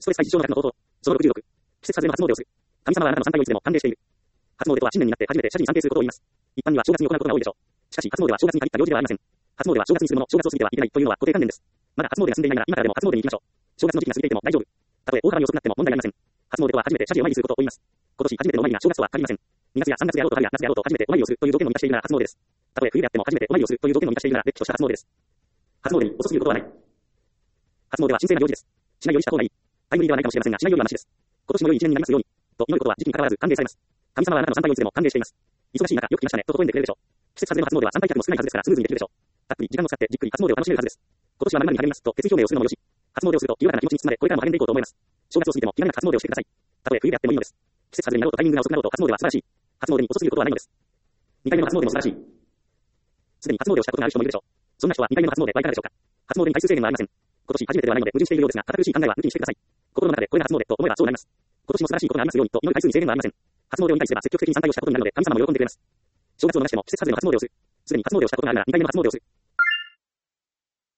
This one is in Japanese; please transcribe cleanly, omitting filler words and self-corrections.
ストレス対事象の額の高騰、小616、季節外れの初詣をする。神様はあなたの参拝をいつでも歓迎している。初詣とは新年になって初めて社寺に参詣することを言います。一般には正月に行うことが多いでしょう。しかし、初詣は正月に限った行事ではありません。初詣は正月にするもの、正月を過ぎてはいけないというのは固定観念です。まだ初詣が済んでいないなら今からでも初詣に行きましょう。正月の時期が過ぎていても大丈夫。たとえ大幅に遅くなっても問題ありません。初詣とは初めて社寺をお参りすることを言います。今年初めてのお参りが正月とは限りません。2月や3月であろうと春や夏であろうと初めてお参りをするという条件を満たしているなら初詣です。たとえ冬であっても初めてお参りをするという条件を満たしているなられっきとした初詣です。初詣に遅すぎることはない。初詣は神聖な行事です。しないよりした方がいい。タイムリーではないかもしれませんが、しないよりはマシです。今年も良い一年になりますように。と祈ることは時期に関わらず歓迎されます。神様はあなたの参拝をいつでも歓迎しています。忙しい中、よく来ましたね、と微笑んでくれるでしょう。季節外れの初詣は参拝客も少ないはずですからスムーズにできるでしょう。たっぷり時間を使ってじっくり初詣を楽しめるはずです。今年は〇〇に励みますと決意表明をするのもよし。初詣をすると清らかな気持ちに包まれ、これからも励んでいこうと思います。正月を過ぎても気兼ねなく初詣をしてください。たとえ冬であってもいいのです。季節外れになろうとタイミングが遅くなろうと初詣は素晴らしい。初詣に遅すぎることはないのです。2回目の初詣も素晴らしい。すでに初詣をしたことがある人もいるでしょう。そんな人は2回目の初詣はいかがでしょうか。初詣に回数制限はありません。今年初めてではないので矛盾しているようですが、堅苦しい考えは抜きにしてください。心の中でこれが初詣と思えばそうなります。今年も素晴らしいことがありますようにと祈る回数に制限はありません。初詣を2回すれば積極的に参拝をしたことになるので神様も喜んでくれます。正月を逃しても季節外れの初詣をする。すでに初詣をしたことがあるなら2回目の初詣をする。